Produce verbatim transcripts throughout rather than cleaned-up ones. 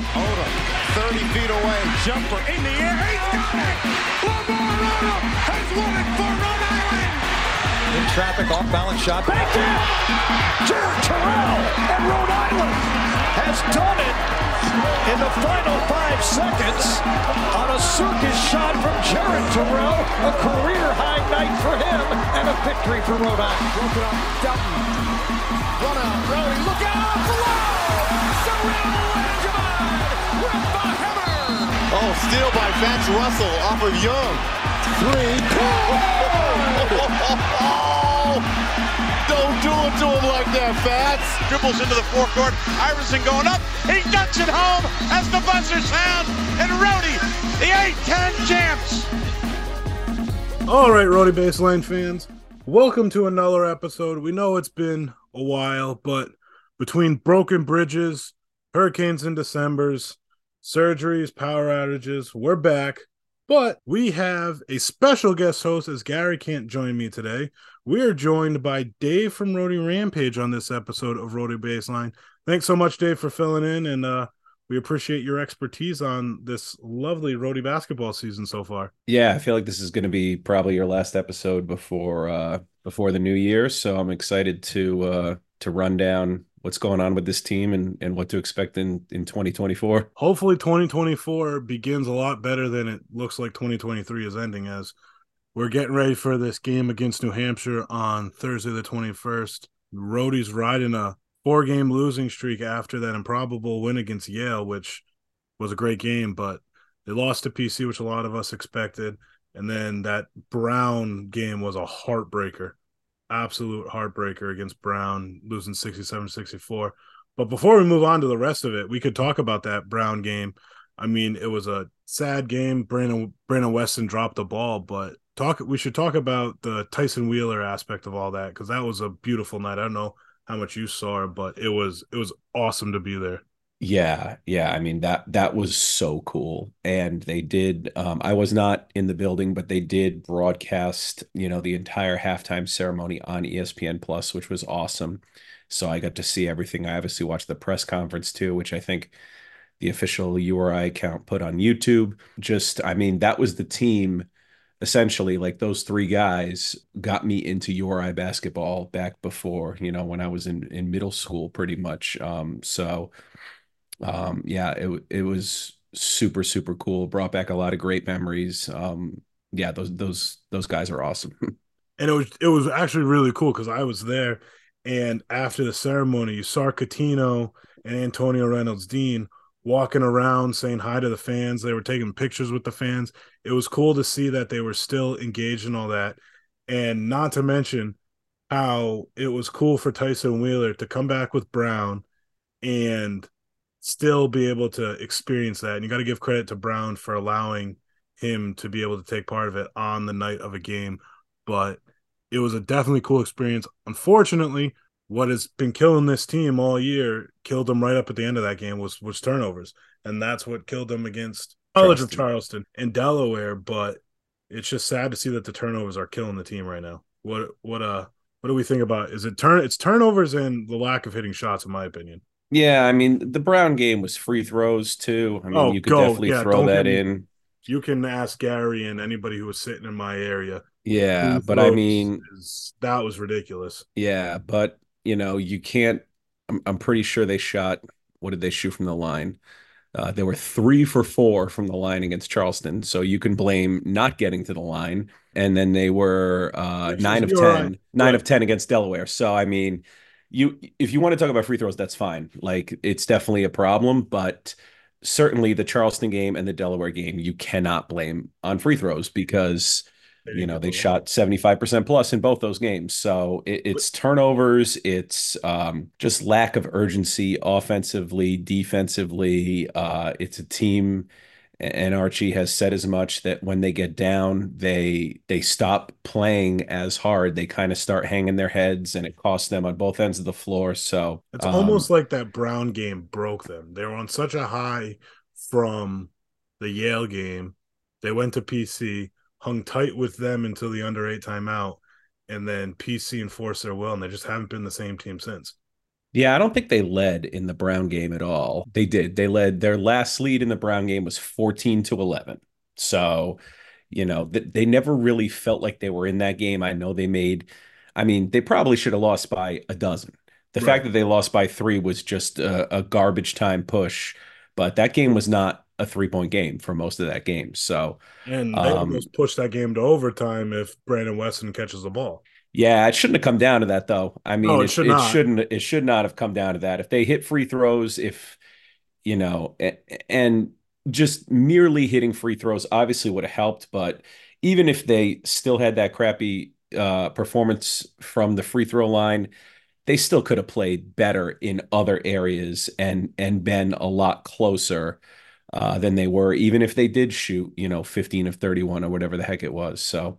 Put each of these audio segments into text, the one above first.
Odom, thirty feet away, jumper in the air, he's got it! Lamar Odom has won it for Rhode Island! In traffic, off-balance shot, back in! Jared Terrell, and Rhode Island has done it in the final five seconds on a circus shot from Jared Terrell, a career-high night for him, and a victory for Rhode Island. Broke it up, Dutton, run out, Rowdy, look out, below! Terrell Langevin with the hammer! Oh, steal by Fats Russell off of Young. Three, Oh, don't do it to him like that, Fats. Dribbles into the forecourt. Iverson going up. He ducks it home as the buzzer sounds. And Rowdy, the eight ten champs. All right, Rowdy Baseline fans, welcome to another episode. We know it's been a while, but between broken bridges, hurricanes in Decembers, surgeries, power outages, we're back. But we have a special guest host, as Gary can't join me today. We are joined by Dave from Rowdy Rampage on this episode of Rowdy Baseline. Thanks so much, Dave, for filling in, and uh, we appreciate your expertise on this lovely Rowdy basketball season so far. Yeah, I feel like this is going to be probably your last episode before uh, before the new year, so I'm excited to uh, to run down what's going on with this team and, and what to expect in, in twenty twenty-four. Hopefully twenty twenty-four begins a lot better than it looks like twenty twenty-three is ending, as we're getting ready for this game against New Hampshire on Thursday the twenty-first. Rowdy's riding a four-game losing streak after that improbable win against Yale, which was a great game, but they lost to P C, which a lot of us expected, and then that Brown game was a heartbreaker. Absolute heartbreaker against Brown, losing sixty-seven sixty-four. But before we move on to the rest of it, we could talk about that Brown game. I mean, it was a sad game. Brandon Brandon Weston dropped the ball, but talk we should talk about the Tyson Wheeler aspect of all that, because that was a beautiful night. I don't know how much you saw, but it was it was awesome to be there. Yeah, yeah. I mean, that that was so cool. And they did, um, I was not in the building, but they did broadcast, you know, the entire halftime ceremony on E S P N Plus, which was awesome. So I got to see everything. I obviously watched the press conference too, which I think the official U R I account put on YouTube. Just, I mean, that was the team. Essentially, like those three guys got me into U R I basketball back before, you know, when I was in, in middle school, pretty much. Um, so Um, yeah, it it was super, super cool. Brought back a lot of great memories. Um, yeah, those those those guys are awesome. And it was it was actually really cool because I was there, and after the ceremony, you saw Coutinho and Antonio Reynolds Dean walking around saying hi to the fans. They were taking pictures with the fans. It was cool to see that they were still engaged in all that, and not to mention how it was cool for Tyson Wheeler to come back with Brown and still be able to experience that. And you got to give credit to Brown for allowing him to be able to take part of it on the night of a game. But it was a definitely cool experience. Unfortunately, what has been killing this team all year, killed them right up at the end of that game, was was turnovers. And that's what killed them against College of Charleston and Delaware. But it's just sad to see that the turnovers are killing the team right now. What what uh what do we think about? Is it turn it's turnovers and the lack of hitting shots, in my opinion. Yeah, I mean, the Brown game was free throws too. I mean, oh, you could go. definitely yeah, throw that me, in. You can ask Gary and anybody who was sitting in my area. Yeah, but I mean, is, that was ridiculous. Yeah, but you know, you can't. I'm, I'm pretty sure they shot. What did they shoot from the line? Uh, they were three for four from the line against Charleston, so you can blame not getting to the line. And then they were uh, nine of ten, right. nine right. of ten against Delaware. So I mean. You, if you want to talk about free throws, that's fine. Like, it's definitely a problem, but certainly the Charleston game and the Delaware game, you cannot blame on free throws because, you know, they shot seventy-five percent plus in both those games. So it, it's turnovers. It's um, just lack of urgency offensively, defensively. Uh, it's a team, and Archie has said as much, that when they get down, they they stop playing as hard. They kind of start hanging their heads, and it costs them on both ends of the floor. So it's um, almost like that Brown game broke them. They were on such a high from the Yale game. They went to P C, hung tight with them until the under eight timeout, and then P C enforced their will, and they just haven't been the same team since. Yeah, I don't think they led in the Brown game at all. They did. They led their last lead in the Brown game was fourteen to eleven. So, you know, th- they never really felt like they were in that game. I know they made, I mean, they probably should have lost by a dozen. The Right. fact that they lost by three was just a, a garbage time push, but that game was not a three point game for most of that game. So, And they um, almost pushed that game to overtime if Brandon Weston catches the ball. yeah, it shouldn't have come down to that though. I No, mean, it it should it not. shouldn't it should not have come down to that. If they hit free throws, if you know, and just merely hitting free throws obviously would have helped. But even if they still had that crappy uh, performance from the free throw line, they still could have played better in other areas and and been a lot closer uh, than they were, even if they did shoot, you know, fifteen of thirty-one or whatever the heck it was. So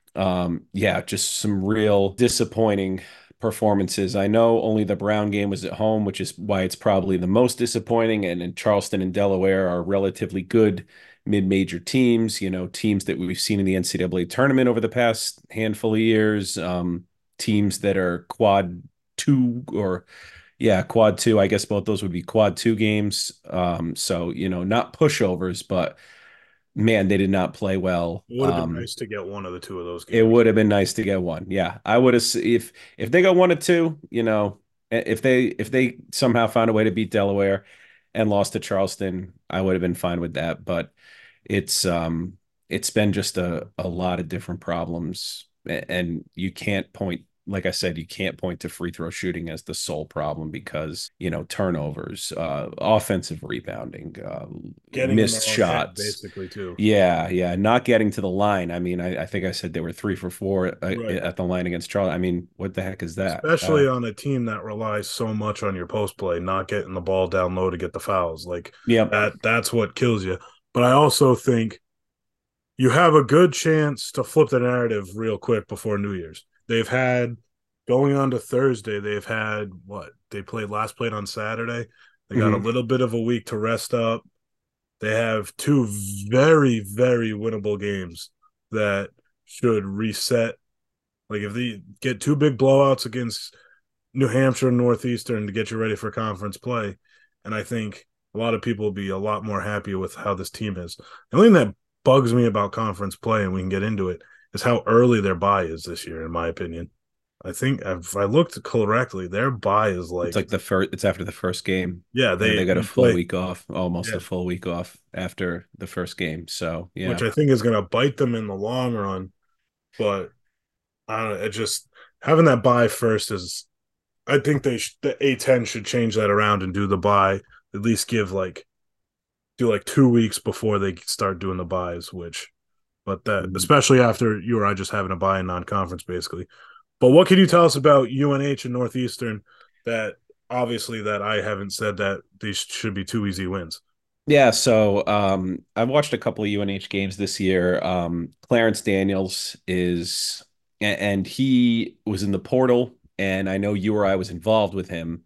um, yeah, just some real disappointing performances. I know only the Brown game was at home, which is why it's probably the most disappointing. And in Charleston and Delaware are relatively good mid-major teams, you know, teams that we've seen in the N C double A tournament over the past handful of years, um, teams that are quad two or yeah, quad two. I guess both those would be quad two games. Um, so, you know, not pushovers, but man, they did not play well. It would have been Um, nice to get one of the two of those it games. would have been nice to get one. Yeah, I would have if if they got one or two, you know, if they if they somehow found a way to beat Delaware and lost to Charleston, I would have been fine with that. But it's um it's been just a a lot of different problems, and you can't point like I said, you can't point to free throw shooting as the sole problem because, you know, turnovers, uh, offensive rebounding, uh, Getting in missed their own head, shots. basically, too. Yeah, yeah, not getting to the line. I mean, I, I think I said they were three for four uh, Right. at the line against Charlotte. I mean, what the heck is that? Especially Uh, on a team that relies so much on your post play, not getting the ball down low to get the fouls. Like yep. that, that's what kills you. But I also think you have a good chance to flip the narrative real quick before New Year's. They've had going on to Thursday, they've had what they played last played on Saturday. They got a Mhm. little bit of a week to rest up. They have two very, very winnable games that should reset. Like if they get two big blowouts against New Hampshire and Northeastern to get you ready for conference play, and I think a lot of people will be a lot more happy with how this team is. The only thing that bugs me about conference play, and we can get into it, is how early their bye is this year, in my opinion. I think if I looked correctly, their bye is It's like, like the first. It's after the first game. yeah, Yeah, they, they got a they full play, week off, almost yeah, a full week off after the first game. So which yeah, I think is going to bite them in the long run. But I don't know, it just having that bye first is, I think they sh- the A ten should change that around and do the bye, at least give like do like two weeks before they start doing the buys, which, but that, especially after you or I just having a buy in non conference, basically. But what can you tell us about U N H and Northeastern that obviously that I haven't said that these should be two easy wins? yeah. So um, I've watched a couple of U N H games this year. Um, Clarence Daniels is, and he was in the portal, and I know you or I was involved with him.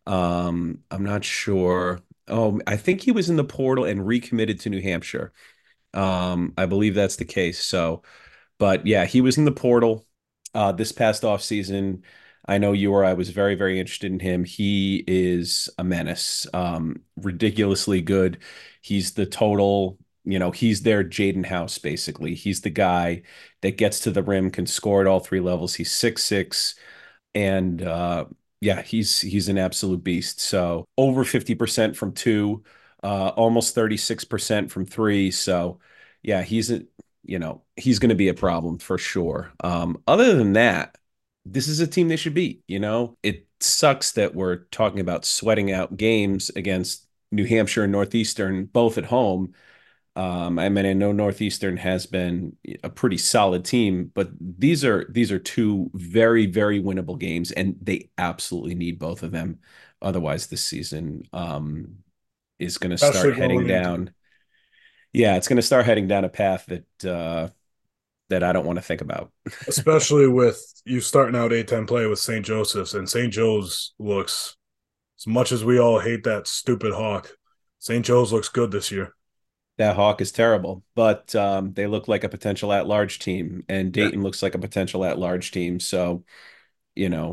Um, I'm not sure. Oh, I think he was in the portal and recommitted to New Hampshire. Um, I believe that's the case. So, but yeah, he was in the portal uh, this past off season. I know you or I was very, very interested in him. He is a menace, um, ridiculously good. He's the total, you know, he's their Jaden House, basically. He's the guy that gets to the rim, can score at all three levels. He's six six, and uh, yeah, he's he's an absolute beast. So over fifty percent from two, uh, almost thirty-six percent from three. So yeah, he's a, you know, he's going to be a problem for sure. Um, other than that, this is a team they should beat. You know, it sucks that we're talking about sweating out games against New Hampshire and Northeastern, both at home. Um, I mean, I know Northeastern has been a pretty solid team, but these are these are two very, very winnable games, and they absolutely need both of them. Otherwise, this season um, is going to start Especially heading going into down. Yeah, it's going to start heading down a path that uh, that I don't want to think about. especially with you starting out A ten play with Saint Joseph's, and Saint Joe's looks, as much as we all hate that stupid Hawk, Saint Joe's looks good this year. That Hawk is terrible, but um, they look like a potential at-large team, and Yeah. Dayton looks like a potential at-large team. So, you know,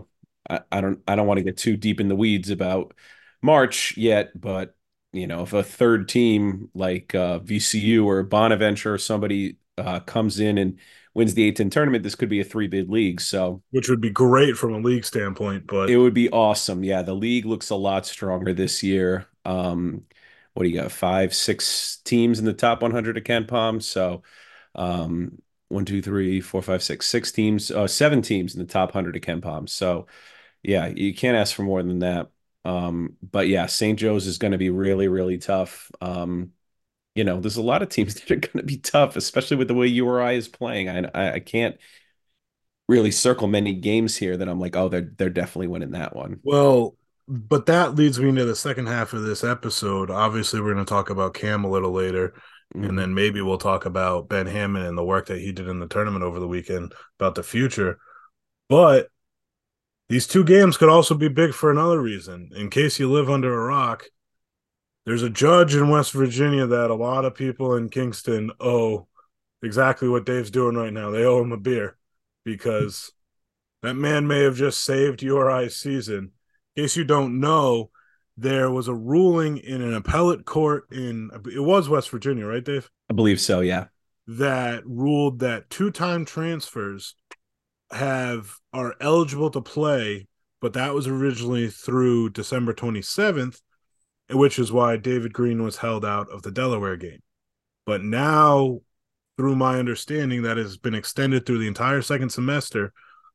I, I don't I don't want to get too deep in the weeds about March yet, but you know, if a third team like uh, V C U or Bonaventure or somebody uh, comes in and wins the A ten tournament, this could be a three bid league. So which would be great from a league standpoint. But it would be awesome. Yeah, the league looks a lot stronger this year. Um, what do you got? Five, six teams in the top one hundred of KenPom. So um, one, two, three, four, five, six, six teams, uh, seven teams in the top one hundred of KenPom. So yeah, you can't ask for more than that. Um, but yeah, Saint Joe's is going to be really, really tough. Um, you know, there's a lot of teams that are going to be tough, especially with the way U R I is playing. I, I, I can't really circle many games here that I'm like, oh, they're they're definitely winning that one. well, but that leads me into the second half of this episode. Obviously, we're going to talk about Cam a little later, and Mhm. then maybe we'll talk about Ben Hammond and the work that he did in the tournament over the weekend about the future. But these two games could also be big for another reason. In case you live under a rock, there's a judge in West Virginia that a lot of people in Kingston owe exactly what Dave's doing right now. They owe him a beer because that man may have just saved U R I's season. In case you don't know, there was a ruling in an appellate court in it was West Virginia, right, Dave? I believe so, yeah. That ruled that two-time transfers have are eligible to play, but that was originally through December twenty-seventh, which is why David Green was held out of the Delaware game. But now, through my understanding, that has been extended through the entire second semester.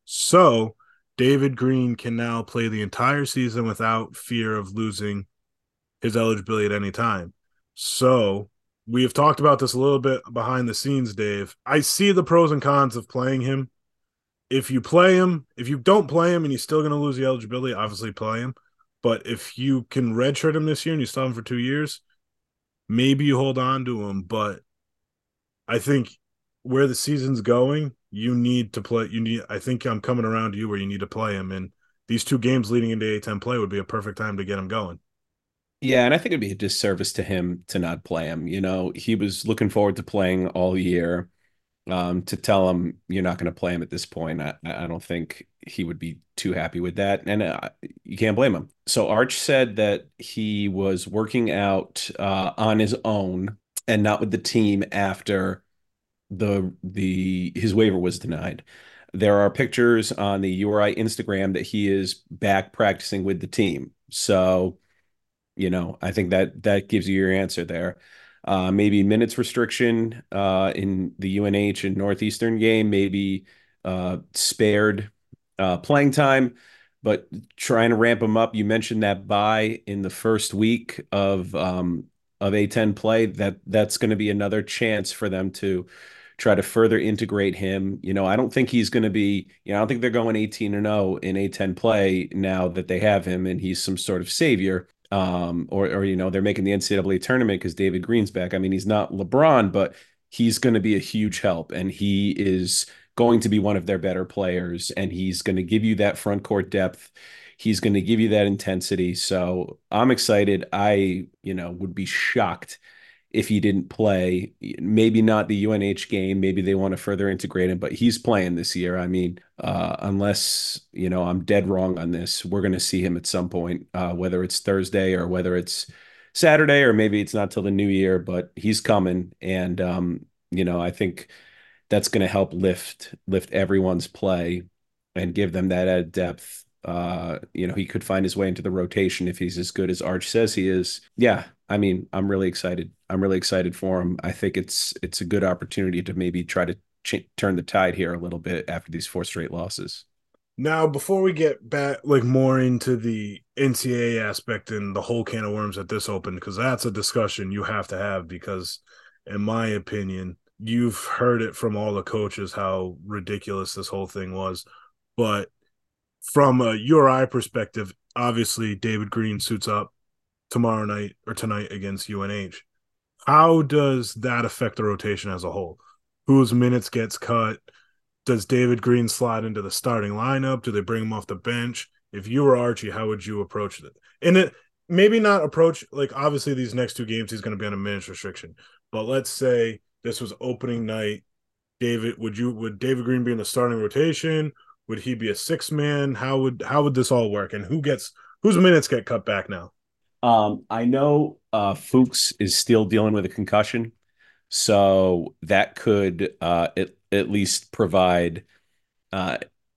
So David Green can now play the entire season without fear of losing his eligibility at any time. So we have talked about this a little bit behind the scenes, Dave. I see the pros and cons of playing him. If you play him, if you don't play him and he's still going to lose the eligibility, obviously play him. But if you can redshirt him this year and you still have him for two years, maybe you hold on to him. But I think where the season's going, you need to play. You need. I think I'm coming around to you where you need to play him, and these two games leading into A ten play would be a perfect time to get him going. Yeah, and I think it'd be a disservice to him to not play him. You know, he was looking forward to playing all year. Um, to tell him you're not going to play him at this point, I, I don't think he would be too happy with that, and uh, you can't blame him. So Arch said that he was working out uh, on his own and not with the team after the the his waiver was denied. There are pictures on the U R I Instagram that he is back practicing with the team. So, you know, I think that that gives you your answer there. Uh, maybe minutes restriction uh, in the U N H and Northeastern game, maybe uh, spared uh, playing time, but trying to ramp him up. You mentioned that bye in the first week of um, of A ten play. That that's going to be another chance for them to try to further integrate him. You know, I don't think he's going to be. You know, I don't think they're going eighteen and oh in A ten play now that they have him and he's some sort of savior. Um, or, or, you know, they're making the N C double A tournament because David Green's back. I mean, he's not LeBron, but he's going to be a huge help, and he is going to be one of their better players, and he's going to give you that front court depth. He's going to give you that intensity. So I'm excited. I, you know, would be shocked if he didn't play. Maybe not the U N H game. Maybe they want to further integrate him, but he's playing this year. I mean, uh, unless, you know, I'm dead wrong on this, we're going to see him at some point, uh, whether it's Thursday or whether it's Saturday, or maybe it's not till the new year, but he's coming. And, um, you know, I think that's going to help lift, lift everyone's play and give them that added depth. Uh, you know, he could find his way into the rotation if he's as good as Arch says he is. Yeah, I mean, I'm really excited. I'm really excited for him. I think it's it's a good opportunity to maybe try to ch- turn the tide here a little bit after these four straight losses. Now, before we get back, like more into the N C A A aspect and the whole can of worms that this opened, because that's a discussion you have to have. Because, in my opinion, you've heard it from all the coaches how ridiculous this whole thing was, but from a U R I perspective, obviously David Green suits up tomorrow night or tonight against U N H. How does that affect the rotation as a whole? Whose minutes gets cut? Does David Green slide into the starting lineup? Do they bring him off the bench? If you were Archie, how would you approach it? And it maybe not approach, like, obviously these next two games he's going to be on a minutes restriction. But let's say this was opening night. David, would you would David Green be in the starting rotation? Would he be a six man? How would how would this all work? And who gets whose minutes get cut back now? Um, I know uh, Fuchs is still dealing with a concussion, so that could uh, at, at least provide uh,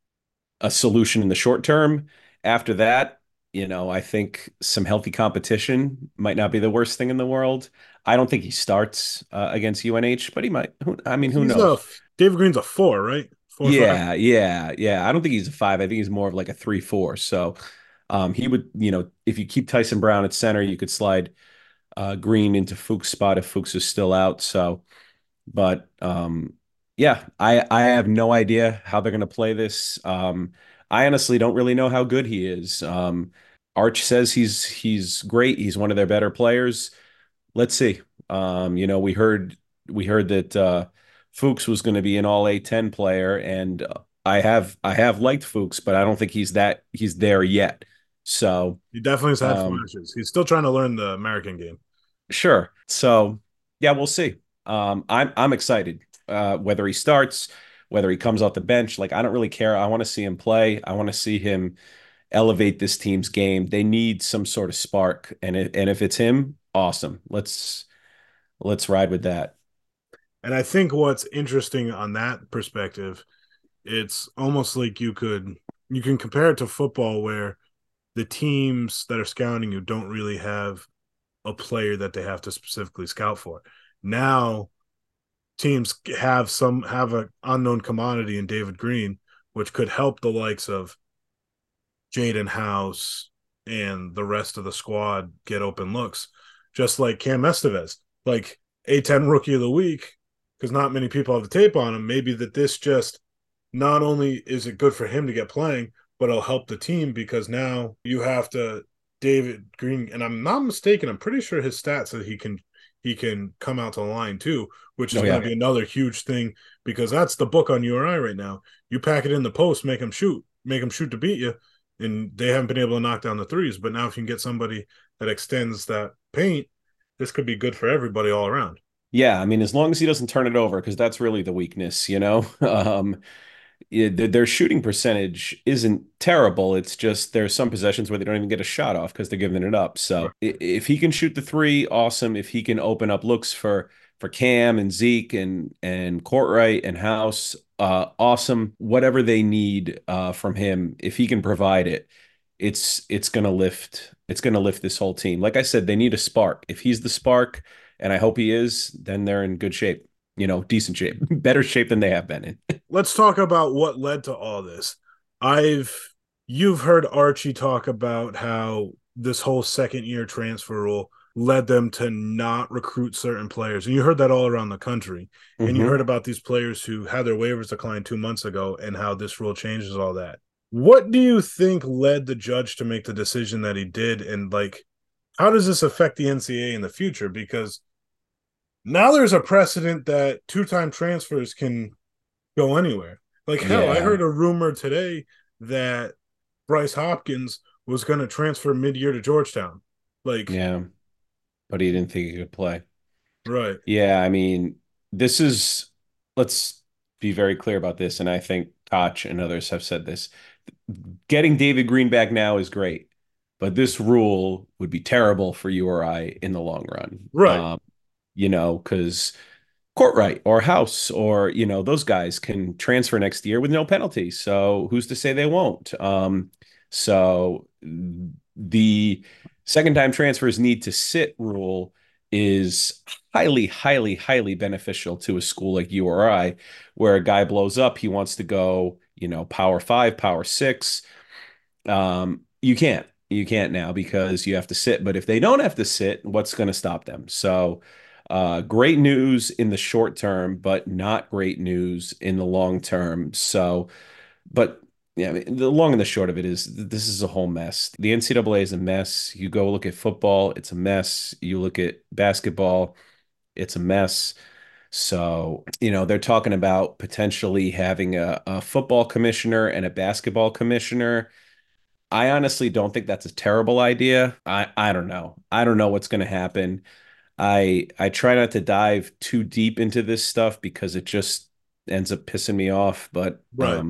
a solution in the short term. After that, you know, I think some healthy competition might not be the worst thing in the world. I don't think he starts uh, against U N H, but he might. Who, I mean, who He's a knows? David Green's a four, right? Four or five. Yeah, yeah, yeah. I don't think he's a five. I think he's more of like a three, four. So um, he would, you know, if you keep Tyson Brown at center, you could slide uh, Green into Fuchs' spot if Fuchs is still out. So, but um, yeah, I I have no idea how they're going to play this. Um, I honestly don't really know how good he is. Um, Arch says he's he's great. He's one of their better players. Let's see. Um, you know, we heard we heard that uh, Fuchs was going to be an all A ten player, and uh, I have I have liked Fuchs, but I don't think he's that he's there yet. So He definitely has had um, flashes. He's still trying to learn the American game. sure. So yeah, we'll see. Um, I'm I'm excited. Uh, whether he starts, whether he comes off the bench, like I don't really care. I want to see him play. I want to see him elevate this team's game. They need some sort of spark, and it, and if it's him, awesome. Let's let's ride with that. And I think what's interesting on that perspective, it's almost like you could you can compare it to football where the teams that are scouting you don't really have a player that they have to specifically scout for. Now teams have some have an unknown commodity in David Green, which could help the likes of Jaden House and the rest of the squad get open looks, just like Cam Estevez, like A ten rookie of the week, because not many people have the tape on him. Maybe that this just not only is it good for him to get playing, but it'll help the team because now you have to David Green, and I'm not mistaken, I'm pretty sure his stats that he can he can come out to the line too, which is Oh, going yeah. to be another huge thing because that's the book on U R I right now. You pack it in the post, make them shoot, make them shoot to beat you, and they haven't been able to knock down the threes. But now if you can get somebody that extends that paint, this could be good for everybody all around. Yeah, I mean, as long as he doesn't turn it over, because that's really the weakness, you know. Um, yeah, their their shooting percentage isn't terrible. It's just there's some possessions where they don't even get a shot off because they're giving it up. So Right. i- if he can shoot the three, awesome. If he can open up looks for for Cam and Zeke and and Courtwright and House, uh, awesome. Whatever they need uh, from him, if he can provide it, it's it's gonna lift. It's gonna lift this whole team. Like I said, they need a spark. If he's the spark, and I hope he is, then they're in good shape. You know, decent shape, better shape than they have been in. Let's talk about what led to all this. I've you've heard Archie talk about how this whole second year transfer rule led them to not recruit certain players. And you heard that all around the country. And you Mhm. heard about these players who had their waivers declined two months ago and how this rule changes all that. What do you think led the judge to make the decision that he did? And like, how does this affect the N C A A in the future? Because now there's a precedent that two-time transfers can go anywhere. Like hell, I Yeah. heard a rumor today that Bryce Hopkins was going to transfer mid-year to Georgetown. Like, Yeah, but he didn't think he could play. right, Yeah, I mean, this is, let's be very clear about this, and I think Koch and others have said this. Getting David Green back now is great, but this rule would be terrible for U R I in the long run. right, Um, you know, because Courtwright or House or, you know, those guys can transfer next year with no penalty. So who's to say they won't? Um, so the second time transfers need to sit rule is highly, highly, highly beneficial to a school like U R I, where a guy blows up, he wants to go, you know, power five, power six. Um, you can't. You can't now because you have to sit. But if they don't have to sit, what's going to stop them? So, uh, great news in the short term, but not great news in the long term. So, but yeah, I mean, the long and the short of it is this is a whole mess. The N C double A is a mess. You go look at football, it's a mess. You look at basketball, it's a mess. So, you know, they're talking about potentially having a, a football commissioner and a basketball commissioner. I honestly don't think that's a terrible idea. I I don't know. I don't know what's going to happen. I I try not to dive too deep into this stuff because it just ends up pissing me off. But right. um,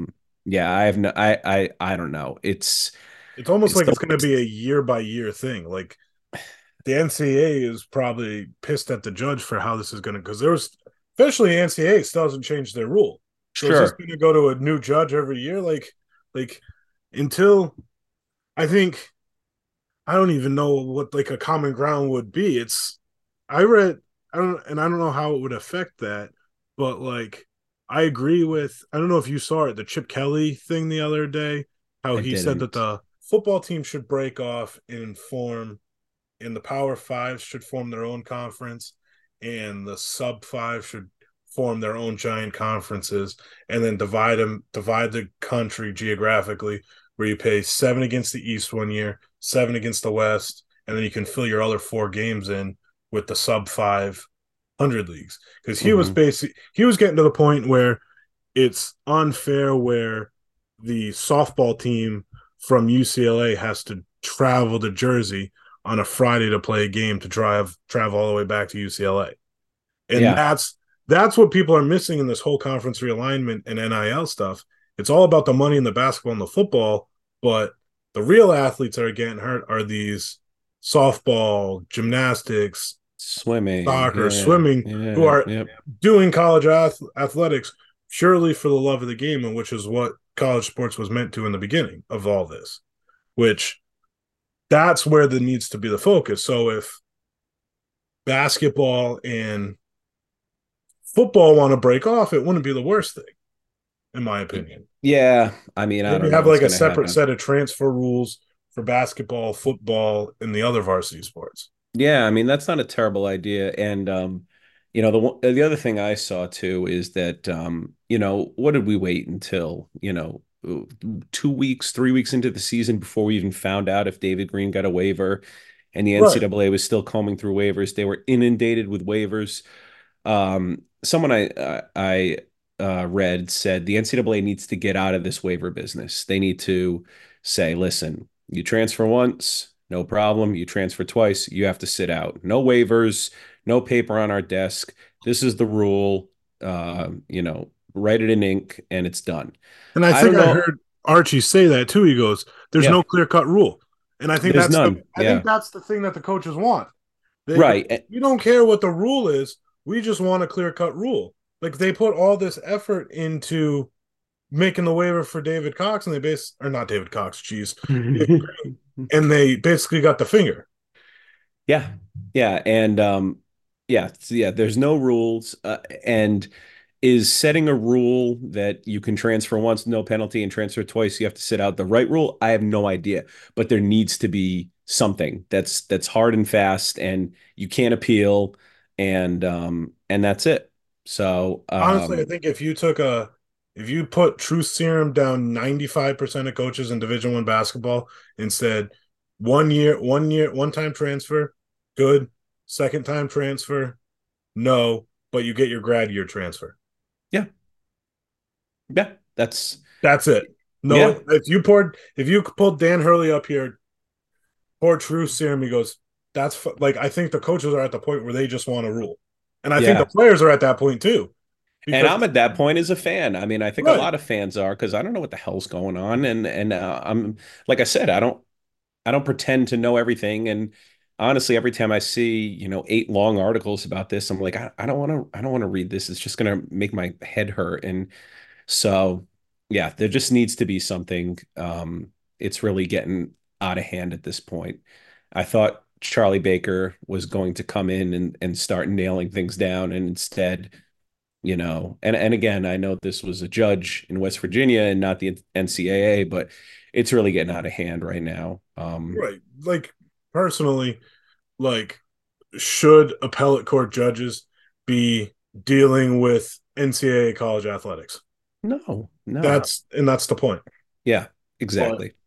Yeah, I have no, I, I, I don't know. It's, It's almost it's like the it's going to be a year by year thing. Like the N C A A is probably pissed at the judge for how this is going to, because there was, especially N C A A still hasn't changed their rule. So is this sure, going to go to a new judge every year? Like, like until I think I don't even know what like a common ground would be. It's I read I don't and I don't know how it would affect that, but like I agree with I don't know if you saw it, the Chip Kelly thing the other day, how I he said that didn't. the football team should break off and form and the Power Fives should form their own conference, and the Sub Five should form their own giant conferences, and then divide them, divide the country geographically, where you pay seven against the East one year, seven against the West, and then you can fill your other four games in with the Sub Five hundred leagues. Because he was Hmm. basically he was getting to the point where it's unfair, where the softball team from U C L A has to travel to Jersey on a Friday to play a game to drive travel all the way back to U C L A. And Yeah, that's that's what people are missing in this whole conference realignment and N I L stuff. It's all about the money in the basketball and the football, but the real athletes that are getting hurt are these softball, gymnastics, swimming. soccer, Yeah, swimming, who yeah, are yep. doing college ath- athletics purely for the love of the game, and which is what college sports was meant to in the beginning of all this, which that's where there needs to be the focus. So if basketball and football want to break off, it wouldn't be the worst thing, in my opinion. Yeah, I mean, I Maybe don't know have what's like a going to separate happen. set of transfer rules for basketball, football, and the other varsity sports. Yeah, I mean, that's not a terrible idea. And um, you know, the one- the other thing I saw too is that um, you know, what did we wait until, you know, two weeks, three weeks into the season before we even found out if David Green got a waiver, and the Right. N C double A was still combing through waivers. They were inundated with waivers. Um, someone I uh, I uh, read said the N C double A needs to get out of this waiver business. They need to say, listen, you transfer once, no problem. You transfer twice, you have to sit out. No waivers, no paper on our desk. This is the rule. Uh, you know, write it in ink and it's done. And I I think don't I know. heard Archie say that too. He goes, "There's Yeah, no clear cut rule," and I think there's that's the none. I think Yeah, that's the thing that the coaches want. They go, right. "We don't care what the rule is. We just want a clear cut rule." Like they put all this effort into making the waiver for David Cox, and they base or not David Cox, geez, and they basically got the finger. Yeah, yeah, and um, yeah, so yeah. There's no rules, uh, and is setting a rule that you can transfer once, no penalty, and transfer twice, you have to sit out the right rule? I have no idea, but there needs to be something that's that's hard and fast, and you can't appeal, and um, and that's it. So Honestly, I um, think if you took a if you put truth serum down ninety-five percent of coaches in Division One basketball and said one year, one year, one time transfer, good. Second time transfer, no, but you get your grad year transfer. yeah, yeah, that's That's it. No, yeah, if you poured, if you pulled Dan Hurley up here, pour truth serum, he goes, that's like, I think the coaches are at the point where they just want a rule. And I think the yeah. players are at that point too. And Because, I'm at that point as a fan. I mean, I think a right, lot of fans are because I don't know what the hell's going on, and and uh, I'm like I said, I don't I don't pretend to know everything. And honestly, every time I see, you know, eight long articles about this, I'm like, I, I don't want to, I don't want to read this. It's just going to make my head hurt. And so, yeah, there just needs to be something. Um, it's really getting out of hand at this point. I thought Charlie Baker was going to come in and, and start nailing things down. And instead, you know, and, and again, I know this was a judge in West Virginia and not the N C double A, but it's really getting out of hand right now. Um, right. Like, personally, like, should appellate court judges be dealing with N C double A college athletics? no, no. That's, and that's the point. Yeah, But, exactly.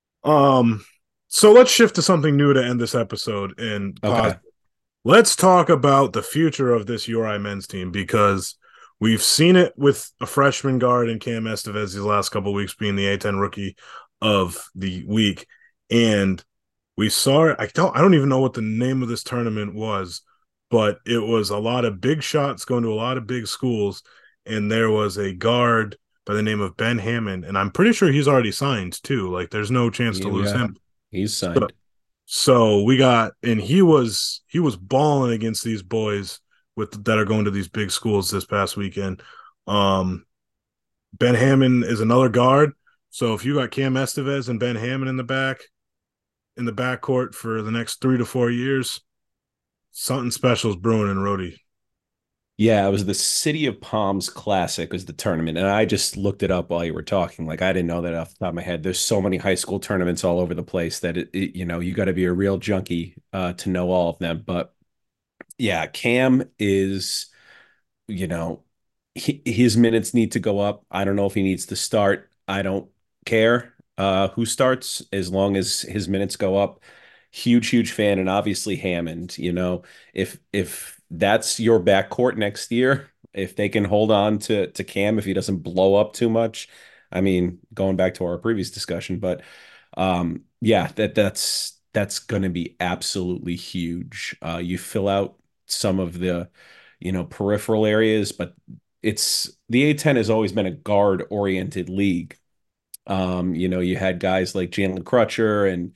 um, so let's shift to something new to end this episode and pause. Okay. Let's talk about the future of this U R I men's team, because we've seen it with a freshman guard in Cam Estevez these last couple of weeks being the A ten rookie of the week. And we saw I don't I don't even know what the name of this tournament was, but it was a lot of big shots going to a lot of big schools. And there was a guard by the name of Ben Hammond, and I'm pretty sure he's already signed too. Like, there's no chance to lose Yeah, him. he's signed. So, so we got, and he was he was balling against these boys with that are going to these big schools this past weekend. Um, Ben Hammond is another guard. So if you got Cam Estevez and Ben Hammond in the back, in the backcourt for the next three to four years, something special is brewing in Rhody. Yeah, it was the City of Palms Classic was the tournament, and I just looked it up while you were talking. Like, I didn't know that off the top of my head. There's so many high school tournaments all over the place that it, it you know, you got to be a real junkie uh, to know all of them. But yeah, Cam is, you know, he, his minutes need to go up. I don't know if he needs to start. I don't care uh, who starts as long as his minutes go up. Huge, huge fan, and obviously Hammond. You know, if if that's your backcourt next year, if they can hold on to to Cam, if he doesn't blow up too much, I mean, going back to our previous discussion, but um, yeah, that that's that's going to be absolutely huge. Uh, you fill out some of the, you know, peripheral areas, but it's the A ten has always been a guard oriented league. Um, you know, you had guys like Jalen Crutcher and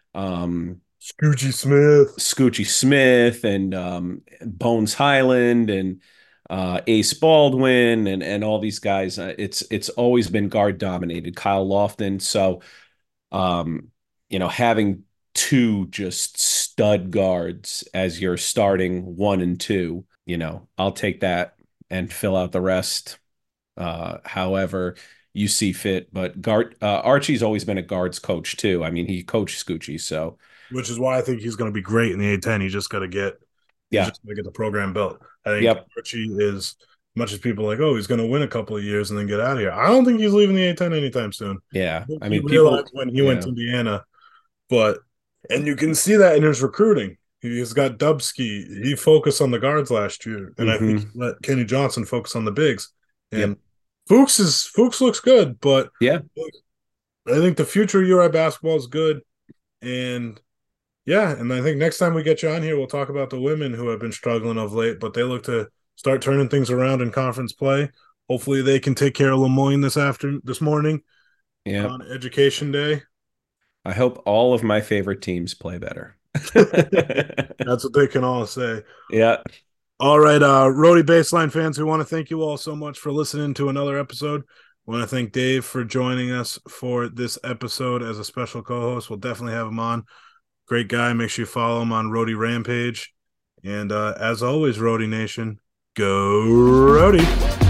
um Scoochie Smith, Scoochie Smith and um, Bones Highland and uh, Ace Baldwin and and all these guys. Uh, it's it's always been guard dominated. Kyle Lofton. So, um, you know, having two just stud guards as your starting one and two, you know, I'll take that and fill out the rest. Uh, however you see fit, but guard uh, Archie's always been a guards coach too. I mean, he coached Scoochie, so. Which is why I think he's going to be great in the A ten. He just got to get, yeah, just got to get the program built. I think yep. Archie is, much as people are like, oh, he's going to win a couple of years and then get out of here. I don't think he's leaving the A ten anytime soon. Yeah, I, I mean, he people realized when he yeah. went to Indiana, but and you can see that in his recruiting. He's got Dubsky. He focused on the guards last year, and mm-hmm. I think he let Kenny Johnson focus on the bigs. And yep. Fuchs is Fuchs looks good, but yeah, I think the future of U R I basketball is good, and. Yeah, and I think next time we get you on here, we'll talk about the women who have been struggling of late, but they look to start turning things around in conference play. Hopefully they can take care of Lemoyne this after this morning yeah. on Education Day. I hope all of my favorite teams play better. That's what they can all say. Yeah. All right, uh, Rhody Baseline fans, we want to thank you all so much for listening to another episode. We want to thank Dave for joining us for this episode as a special co-host. We'll definitely have him on. Great guy. Make sure you follow him on Rhody Rampage. And uh, as always, Rhody Nation, go Rhody.